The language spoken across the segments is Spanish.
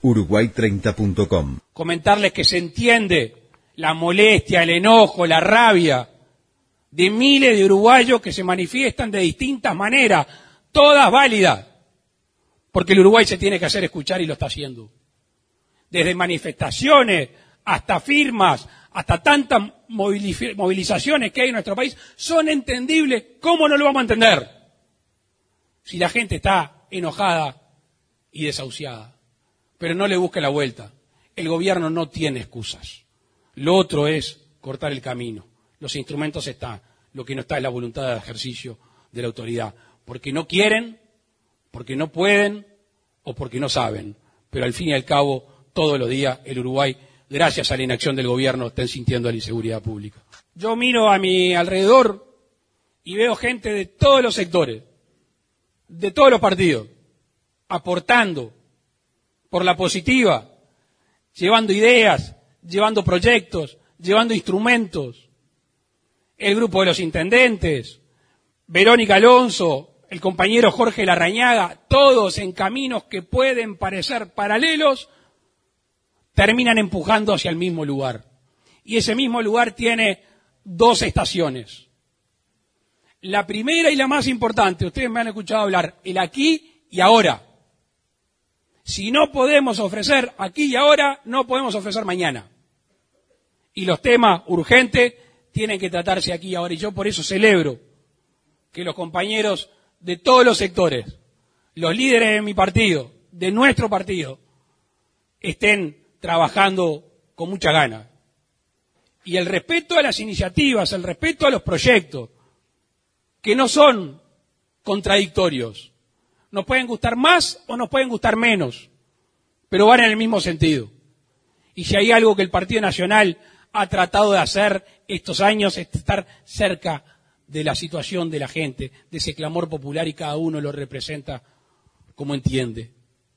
Uruguay30.com. Comentarles que se entiende la molestia, el enojo, la rabia de miles de uruguayos que se manifiestan de distintas maneras, todas válidas, porque el Uruguay se tiene que hacer escuchar y lo está haciendo. Desde manifestaciones hasta firmas, hasta tantas movilizaciones que hay en nuestro país, son entendibles. ¿Cómo no lo vamos a entender? Si la gente está enojada y desahuciada, pero no le busque la vuelta. El gobierno no tiene excusas. Lo otro es cortar el camino. Los instrumentos están. Lo que no está es la voluntad de ejercicio de la autoridad. Porque no quieren, porque no pueden o porque no saben. Pero al fin y al cabo, todos los días el Uruguay, gracias a la inacción del gobierno, está sintiendo la inseguridad pública. Yo miro a mi alrededor y veo gente de todos los sectores, de todos los partidos, aportando por la positiva, llevando ideas, llevando proyectos, llevando instrumentos. El grupo de los intendentes, Verónica Alonso, el compañero Jorge Larrañaga, todos en caminos que pueden parecer paralelos, terminan empujando hacia el mismo lugar. Y ese mismo lugar tiene dos estaciones. La primera y la más importante, ustedes me han escuchado hablar, el aquí y ahora. Si no podemos ofrecer aquí y ahora, no podemos ofrecer mañana. Y los temas urgentes tienen que tratarse aquí y ahora. Y yo por eso celebro que los compañeros de todos los sectores, los líderes de mi partido, de nuestro partido, estén trabajando con mucha gana. Y el respeto a las iniciativas, el respeto a los proyectos, que no son contradictorios. Nos pueden gustar más o nos pueden gustar menos, pero van en el mismo sentido. Y si hay algo que el Partido Nacional ha tratado de hacer estos años es estar cerca de la situación de la gente, de ese clamor popular, y cada uno lo representa como entiende.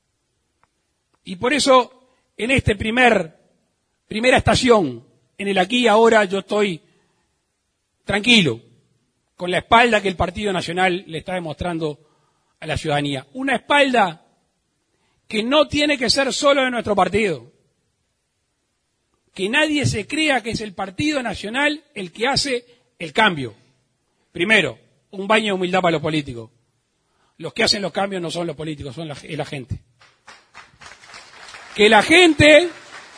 Y por eso, en esta primera estación, en el aquí y ahora, yo estoy tranquilo, con la espalda que el Partido Nacional le está demostrando a la ciudadanía. Una espalda que no tiene que ser solo de nuestro partido. Que nadie se crea que es el Partido Nacional el que hace el cambio. Primero, un baño de humildad para los políticos. Los que hacen los cambios no son los políticos, es la gente. Que la gente,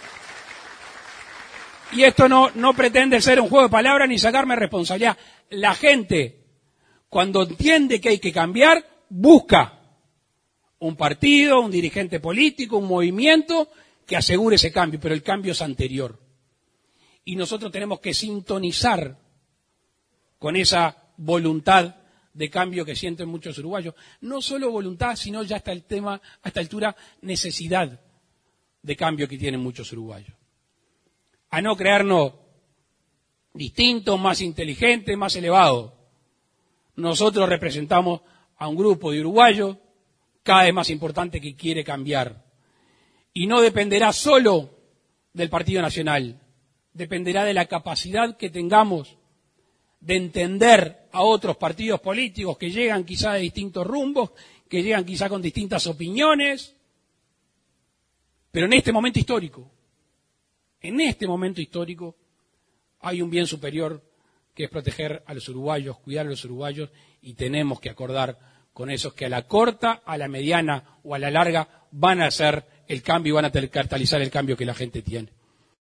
y esto no pretende ser un juego de palabras ni sacarme responsabilidad, la gente, cuando entiende que hay que cambiar, busca un partido, un dirigente político, un movimiento que asegure ese cambio, pero el cambio es anterior. Y nosotros tenemos que sintonizar con esa voluntad de cambio que sienten muchos uruguayos. No solo voluntad, sino ya hasta a esta altura, necesidad de cambio que tienen muchos uruguayos. A no creernos distintos, más inteligentes, más elevados. Nosotros representamos a un grupo de uruguayos cada vez más importante que quiere cambiar. Y no dependerá solo del Partido Nacional, dependerá de la capacidad que tengamos de entender a otros partidos políticos que llegan quizá de distintos rumbos, que llegan quizá con distintas opiniones, pero en este momento histórico, hay un bien superior que es proteger a los uruguayos, cuidar a los uruguayos, y tenemos que acordar con esos que a la corta, a la mediana o a la larga van a hacer el cambio y van a catalizar el cambio que la gente tiene.